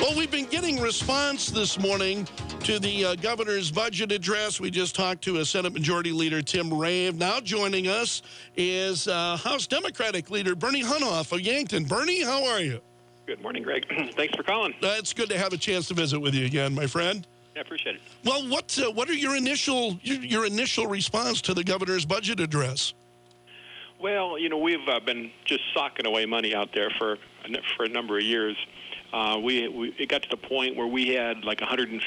Well, we've been getting response this morning to the governor's budget address. We just talked to Senate Majority Leader Tim Rave. Now joining us is House Democratic Leader Bernie Hunoff of Yankton. Bernie, how are you? Good morning, Greg. Thanks for calling. It's good to have a chance to visit with you again, my friend. Yeah, appreciate it. Well, what are your initial response to the governor's budget address? Well, we've been just socking away money out there for a number of years. It got to the point where we had like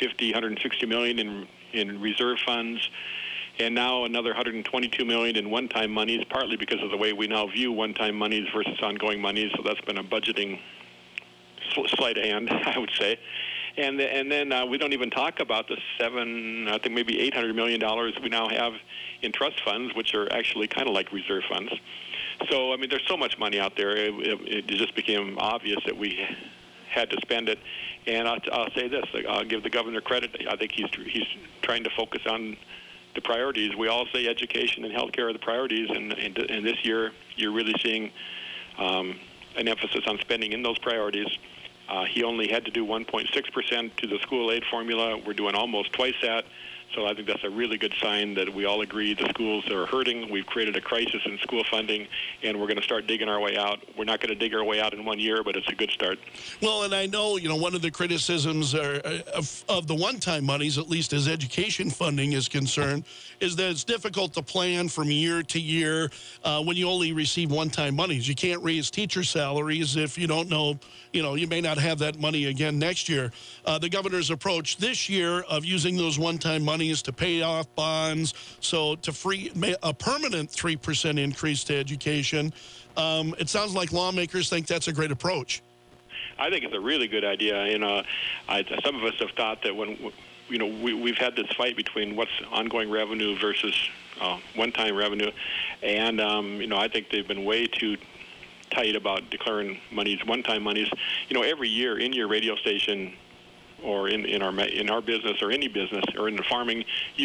160 million in reserve funds, and now another 122 million in one-time monies, partly because of the way we now view one-time monies versus ongoing monies. So that's been a budgeting sleight of hand, I would say. And then we don't even talk about the I think maybe $800 million we now have in trust funds, which are actually kind of like reserve funds. So, I mean, there's so much money out there. It just became obvious that we had to spend it. And I'll say this: I'll give the governor credit. I think he's trying to focus on the priorities. We all say education and healthcare are the priorities, and this year you're really seeing an emphasis on spending in those priorities. He only had to do 1.6% to the school aid formula. We're doing almost twice that. So I think that's a really good sign that we all agree the schools are hurting. We've created a crisis in school funding, and we're going to start digging our way out. We're not going to dig our way out in 1 year, but it's a good start. Well, and I know, one of the criticisms of the one-time monies, at least as education funding is concerned, is that it's difficult to plan from year to year when you only receive one-time monies. You can't raise teacher salaries if you don't know, you may not have that money again next year. The governor's approach this year of using those one-time monies to pay off bonds, so to free a permanent 3% increase to education. It sounds like lawmakers think that's a great approach. I think it's a really good idea. Some of us have thought that when we've had this fight between what's ongoing revenue versus one-time revenue, and I think they've been way too tight about declaring monies, one-time monies. Every year in your radio station, or in our business, or any business, or in the farming,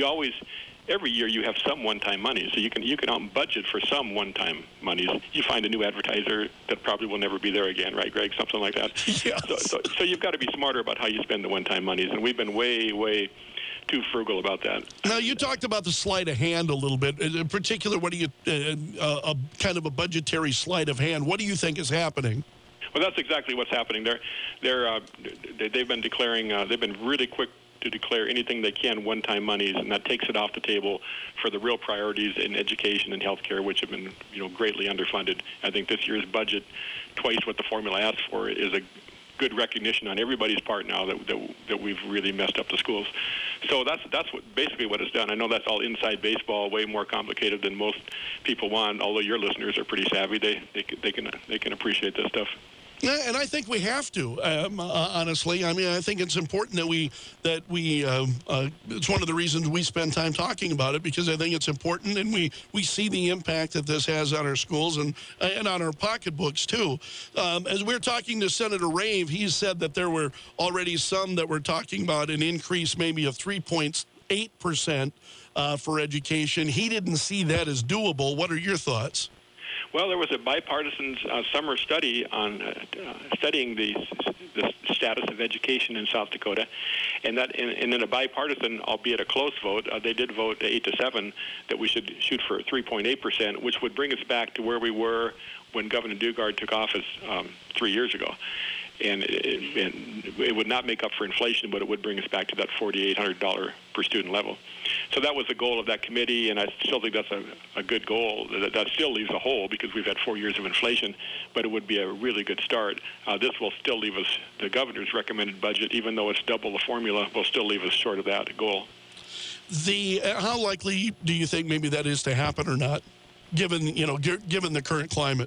every year you have some one-time money. So you can budget for some one-time monies. You find a new advertiser that probably will never be there again, right, Greg? Something like that. Yes. So you've got to be smarter about how you spend the one-time monies, and we've been way too frugal about that. Now, you talked about the sleight of hand a little bit. In particular, what do you kind of a budgetary sleight of hand? What do you think is happening? Well, that's exactly what's happening. They've been declaring. They've been really quick to declare anything they can one-time monies, and that takes it off the table for the real priorities in education and healthcare, which have been greatly underfunded. I think this year's budget, twice what the formula asked for, is a good recognition on everybody's part now that we've really messed up the schools. So that's basically what it's done. I know that's all inside baseball, way more complicated than most people want. Although your listeners are pretty savvy, they can appreciate this stuff. Yeah, and I think we have to, honestly. I mean, I think it's important that we it's one of the reasons we spend time talking about it, because I think it's important, and we see the impact that this has on our schools and on our pocketbooks, too. As we're talking to Senator Rave, he said that there were already some that were talking about an increase maybe of 3.8% for education. He didn't see that as doable. What are your thoughts? Well, there was a bipartisan summer study on studying the status of education in South Dakota, and in a bipartisan, albeit a close vote, they did vote 8-7 that we should shoot for 3.8%, which would bring us back to where we were when Governor Dugard took office 3 years ago. And it would not make up for inflation, but it would bring us back to that $4,800 per student level. So that was the goal of that committee, and I still think that's a good goal. That still leaves a hole because we've had 4 years of inflation, but it would be a really good start. This will still leave us, the governor's recommended budget, even though it's double the formula, will still leave us short of that goal. How likely do you think maybe that is to happen or not, given the current climate?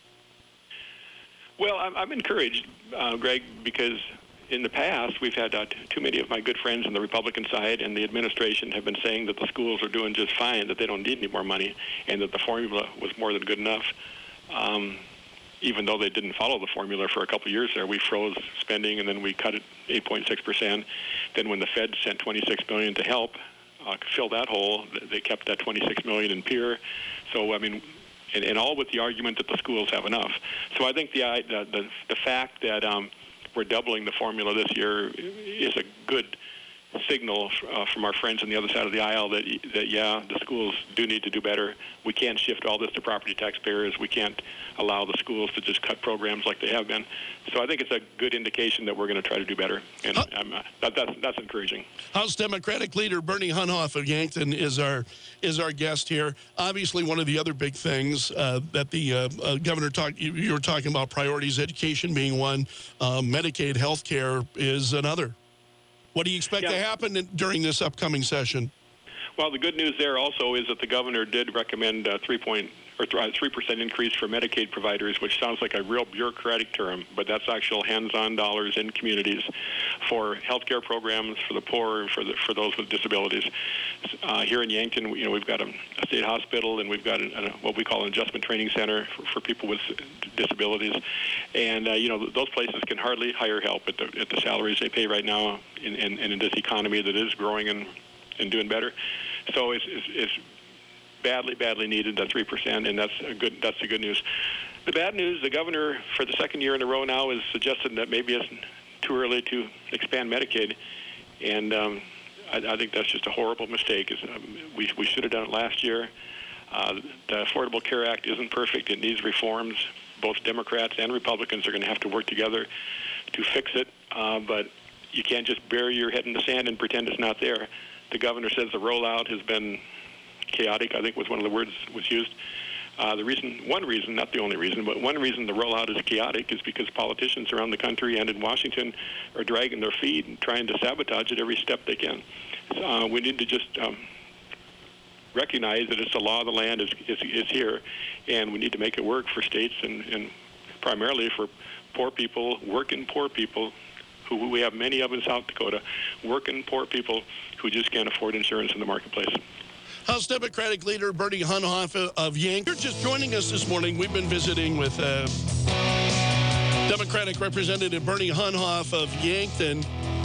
Well, I'm encouraged, Greg, because in the past we've had too many of my good friends on the Republican side and the administration have been saying that the schools are doing just fine, that they don't need any more money, and that the formula was more than good enough. Even though they didn't follow the formula for a couple of years there, we froze spending, and then we cut it 8.6%. Then when the Fed sent $26 million to help fill that hole, they kept that $26 million in PEER. So, I mean, and all with the argument that the schools have enough. So I think the fact that we're doubling the formula this year is a good signal from our friends on the other side of the aisle that yeah, the schools do need to do better. We can't shift all this to property taxpayers. We can't allow the schools to just cut programs like they have been. So I think it's a good indication that we're going to try to do better, and that's encouraging. House Democratic Leader Bernie Hunhoff of Yankton is our guest here. Obviously, one of the other big things that the governor you were talking about, priorities, education being one, Medicaid health care is another. What do you expect to happen during this upcoming session? Well, the good news there also is that the governor did recommend a 3% increase for Medicaid providers, which sounds like a real bureaucratic term, but that's actual hands-on dollars in communities for health care programs for the poor and for those with disabilities. Here in Yankton, we've got a state hospital, and we've got what we call an adjustment training center for people with disabilities, and those places can hardly hire help at the salaries they pay right now in this economy that is growing and doing better. So it's badly needed, that 3%, and that's the good news. The bad news, the governor, for the second year in a row now, is suggesting that maybe it's too early to expand Medicaid, and I think that's just a horrible mistake. We should have done it last year. The Affordable Care Act isn't perfect. It needs reforms. Both Democrats and Republicans are going to have to work together to fix it, but you can't just bury your head in the sand and pretend it's not there. The governor says the rollout has been chaotic, I think was one of the words was used. One reason, not the only reason, but one reason the rollout is chaotic is because politicians around the country and in Washington are dragging their feet and trying to sabotage it every step they can. We need to just recognize that it's the law of the land is here, and we need to make it work for states and primarily for poor people, working poor people, who we have many of in South Dakota, working poor people who just can't afford insurance in the marketplace. House Democratic Leader Bernie Hunhoff of Yankton. You're just joining us this morning. We've been visiting with Democratic Representative Bernie Hunhoff of Yankton.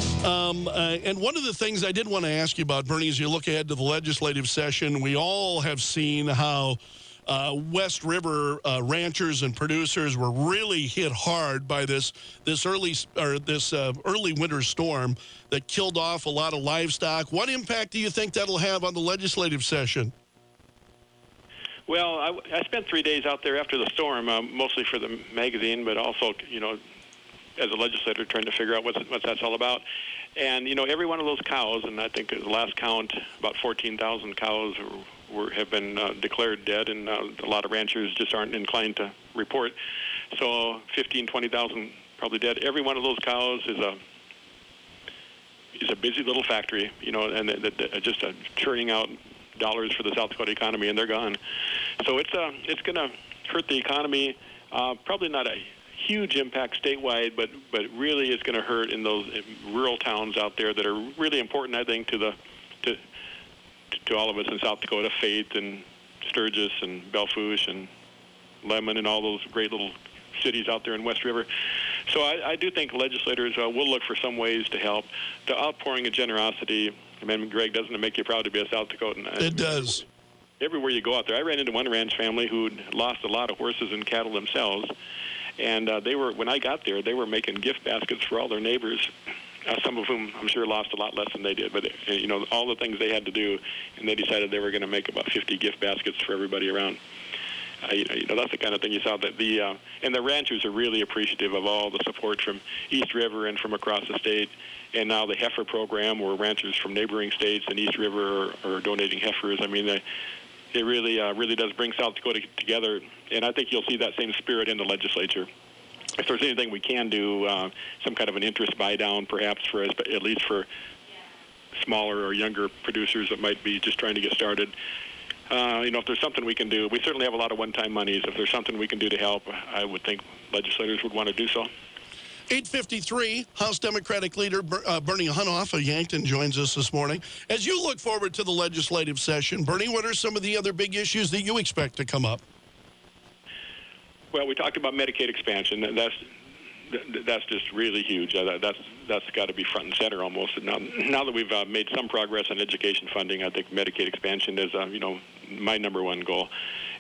And one of the things I did want to ask you about, Bernie, as you look ahead to the legislative session, we all have seen how West River ranchers and producers were really hit hard by this early winter storm that killed off a lot of livestock. What impact do you think that'll have on the legislative session? Well, I spent 3 days out there after the storm, mostly for the magazine, but also, as a legislator trying to figure out what that's all about. And, every one of those cows, and I think at the last count, about 14,000 cows have been declared dead, and a lot of ranchers just aren't inclined to report. So 15,000, 20,000 probably dead. Every one of those cows is a busy little factory, and just churning out dollars for the South Dakota economy, and they're gone. So it's going to hurt the economy. Probably not a huge impact statewide, but really it's going to hurt in those rural towns out there that are really important, I think, to all of us in South Dakota, Faith and Sturgis and Belfouche and Lemon and all those great little cities out there in West River. So I do think legislators will look for some ways to help. The outpouring of generosity, Greg, doesn't it make you proud to be a South Dakotan? It does. Everywhere you go out there. I ran into one ranch family who lost a lot of horses and cattle themselves, and when I got there, they were making gift baskets for all their neighbors. Some of whom I'm sure lost a lot less than they did, but all the things they had to do, and they decided they were going to make about 50 gift baskets for everybody around. That's the kind of thing you saw. That and the ranchers are really appreciative of all the support from East River and from across the state, and now the heifer program, where ranchers from neighboring states and East River are donating heifers. I mean, it really does bring South Dakota together, and I think you'll see that same spirit in the legislature. If there's anything we can do, some kind of an interest buy down, perhaps for at least for smaller or younger producers that might be just trying to get started. If there's something we can do, we certainly have a lot of one-time monies. If there's something we can do to help, I would think legislators would want to do so. 8:53, House Democratic Leader Bernie Hunhoff of Yankton joins us this morning. As you look forward to the legislative session, Bernie, what are some of the other big issues that you expect to come up? Well, we talked about Medicaid expansion, and that's just really huge. That's got to be front and center almost. Now that we've made some progress on education funding, I think Medicaid expansion is my number one goal.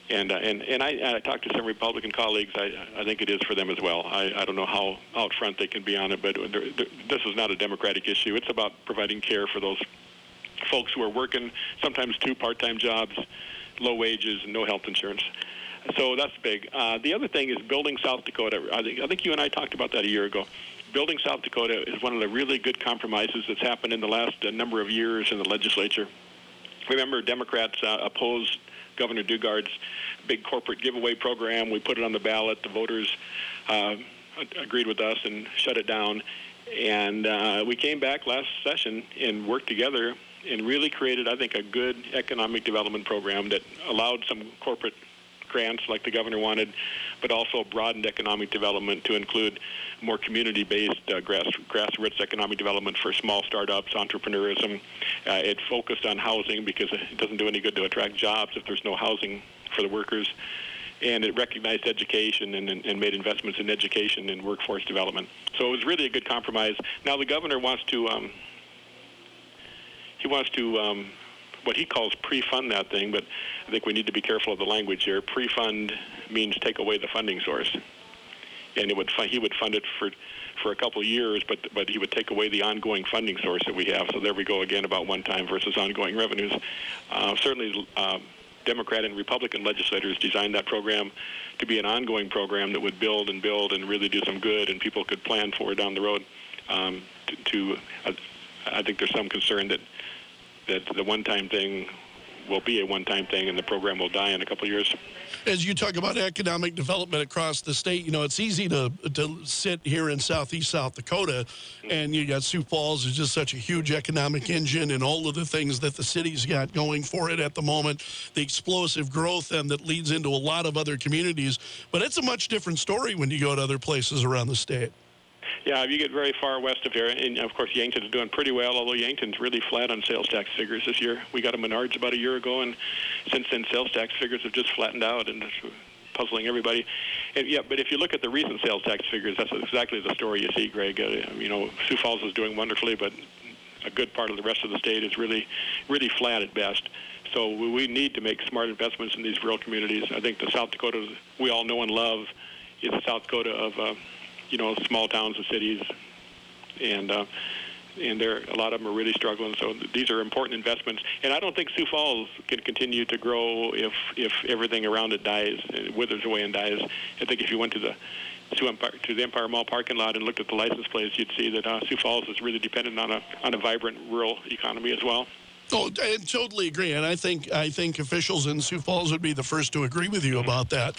And I talked to some Republican colleagues. I think it is for them as well. I don't know how out front they can be on it, but this is not a Democratic issue. It's about providing care for those folks who are working sometimes 2 part-time jobs, low wages, and no health insurance. So that's big. The other thing is building South Dakota. I think you and I talked about that a year ago. Building South Dakota is one of the really good compromises that's happened in the last number of years in the legislature. Remember, Democrats opposed Governor Dugard's big corporate giveaway program. We put it on the ballot. The voters agreed with us and shut it down. And we came back last session and worked together and really created, I think, a good economic development program that allowed some corporate grants like the governor wanted, but also broadened economic development to include more community-based grassroots economic development for small startups, entrepreneurism. It focused on housing because it doesn't do any good to attract jobs if there's no housing for the workers. And it recognized education and made investments in education and workforce development. So it was really a good compromise. Now the governor wants to what he calls pre-fund that thing, but I think we need to be careful of the language here. Pre-fund means take away the funding source, and he would fund it for a couple of years, but he would take away the ongoing funding source that we have. So there we go again about one-time versus ongoing revenues. Certainly, Democrat and Republican legislators designed that program to be an ongoing program that would build and really do some good, and people could plan for it down the road. I think there's some concern that the one-time thing will be a one-time thing and the program will die in a couple of years. As you talk about economic development across the state, it's easy to sit here in southeast South Dakota, and you got Sioux Falls is just such a huge economic engine, and all of the things that the city's got going for it at the moment, the explosive growth and that leads into a lot of other communities. But it's a much different story when you go to other places around the state. Yeah, if you get very far west of here, and of course Yankton is doing pretty well, although Yankton's really flat on sales tax figures this year. We got a Menards about a year ago, and since then sales tax figures have just flattened out, and it's puzzling everybody. And yeah, but if you look at the recent sales tax figures, that's exactly the story you see, Greg. Sioux Falls is doing wonderfully, but a good part of the rest of the state is really, really flat at best. So we need to make smart investments in these rural communities. I think the South Dakota we all know and love is the South Dakota of small towns and cities, and there a lot of them are really struggling. So these are important investments, and I don't think Sioux Falls can continue to grow if everything around it dies, withers away and dies. I think if you went to the Empire Mall parking lot and looked at the license plates, you'd see that Sioux Falls is really dependent on a vibrant rural economy as well. Oh, I totally agree, and I think officials in Sioux Falls would be the first to agree with you about that.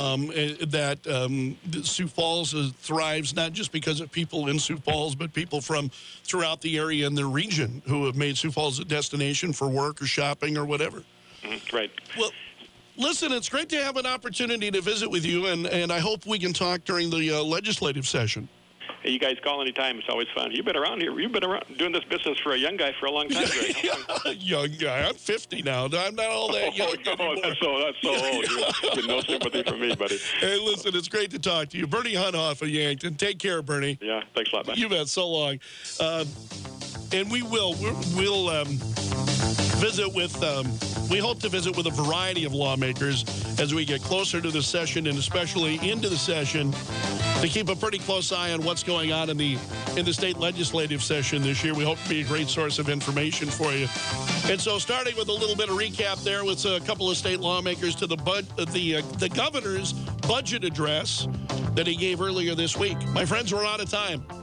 Sioux Falls thrives not just because of people in Sioux Falls, but people from throughout the area and the region who have made Sioux Falls a destination for work or shopping or whatever. Right. Well, listen, it's great to have an opportunity to visit with you, and I hope we can talk during the legislative session. Hey, you guys call anytime. It's always fun. You've been around here. You've been around doing this business for a young guy for a long time, Greg. Young guy. I'm 50 now. I'm not all that young anymore. That's so old. You get no sympathy from me, buddy. Hey, listen, it's great to talk to you. Bernie Hunhoff of Yankton. Take care, Bernie. Yeah, thanks a lot, man. You bet. So long. And we'll visit with, we hope to visit with a variety of lawmakers as we get closer to the session, and especially into the session, to keep a pretty close eye on what's going on in the state legislative session this year. We hope to be a great source of information for you. And so starting with a little bit of recap there with a couple of state lawmakers to the governor's budget address that he gave earlier this week. My friends, we're out of time.